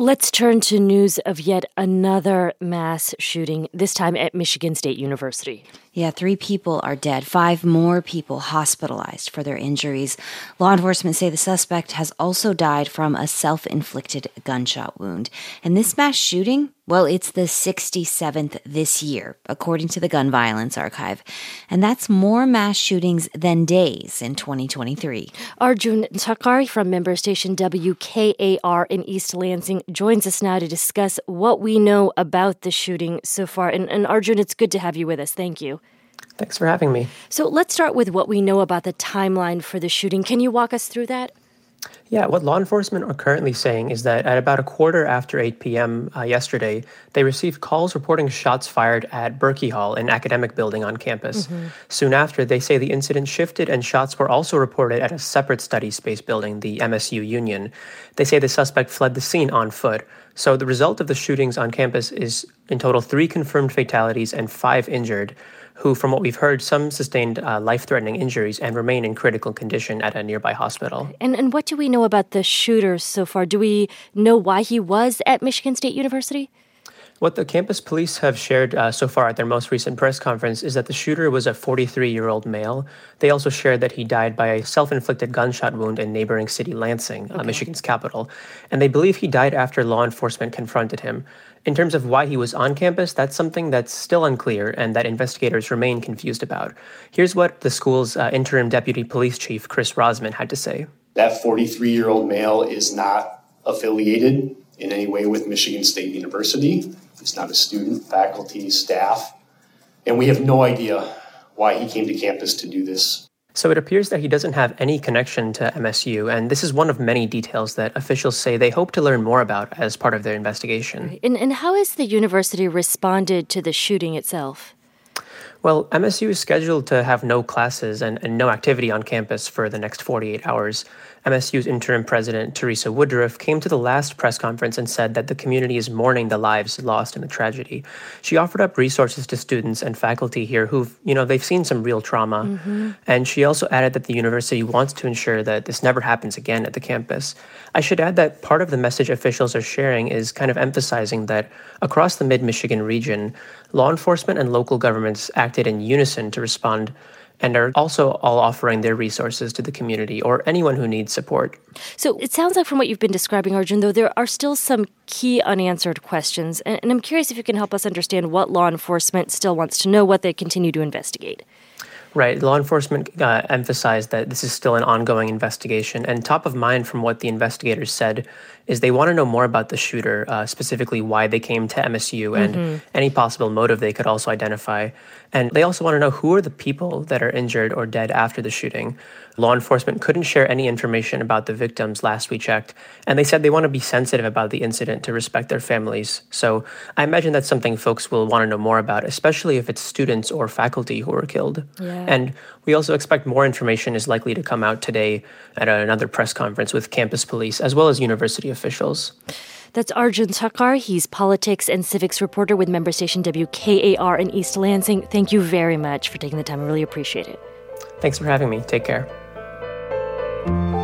Let's turn to news of yet another mass shooting, this time at Michigan State University. Yeah, 3 people are dead, 5 more people hospitalized for their injuries. Law enforcement say the suspect has also died from a self-inflicted gunshot wound. And this mass shooting, well, it's the 67th this year, according to the Gun Violence Archive. And that's more mass shootings than days in 2023. Arjun Takari from member station WKAR in East Lansing joins us now to discuss what we know about the shooting so far. And Arjun, it's good to have you with us. Thank you. Thanks for having me. So let's start with what we know about the timeline for the shooting. Can you walk us through that? Yeah, what law enforcement are currently saying is that at about a quarter after 8 p.m. Yesterday, they received calls reporting shots fired at Berkey Hall, an academic building on campus. Soon after, they say the incident shifted and shots were also reported at a separate study space building, the MSU Union. They say the suspect fled the scene on foot. So the result of the shootings on campus is in total 3 confirmed fatalities and 5 injured, who, from what we've heard, some sustained life-threatening injuries and remain in critical condition at a nearby hospital. And what do we know about the shooter so far? Do we know why he was at Michigan State University? What the campus police have shared so far at their most recent press conference is that the shooter was a 43-year-old male. They also shared that he died by a self-inflicted gunshot wound in neighboring city Lansing, Michigan's capital. And they believe he died after law enforcement confronted him. In terms of why he was on campus, that's something that's still unclear and that investigators remain confused about. Here's what the school's interim deputy police chief, Chris Rosman, had to say. That 43-year-old male is not affiliated in any way with Michigan State University. He's not a student, faculty, staff, and we have no idea why he came to campus to do this. So it appears that he doesn't have any connection to MSU, and this is one of many details that officials say they hope to learn more about as part of their investigation. And how has the university responded to the shooting itself? Well, MSU is scheduled to have no classes and no activity on campus for the next 48 hours. MSU's interim president, Teresa Woodruff, came to the last press conference and said that the community is mourning the lives lost in the tragedy. She offered up resources to students and faculty here who've, they've seen some real trauma. And she also added that the university wants to ensure that this never happens again at the campus. I should add that part of the message officials are sharing is kind of emphasizing that across the mid-Michigan region, law enforcement and local governments acted in unison to respond and are also all offering their resources to the community or anyone who needs support. So it sounds like from what you've been describing, Arjun, though, there are still some key unanswered questions. And I'm curious if you can help us understand what law enforcement still wants to know, what they continue to investigate. Right. Law enforcement emphasized that this is still an ongoing investigation. And top of mind from what the investigators said is they want to know more about the shooter, specifically why they came to MSU and any possible motive they could also identify. And they also want to know who are the people that are injured or dead after the shooting. Law enforcement couldn't share any information about the victims last we checked, and they said they want to be sensitive about the incident to respect their families. So I imagine that's something folks will want to know more about, especially if it's students or faculty who were killed. Yeah. And we also expect more information is likely to come out today at another press conference with campus police as well as university officials. That's Arjun Takar. He's politics and civics reporter with member station WKAR in East Lansing. Thank you very much for taking the time. I really appreciate it. Thanks for having me. Take care.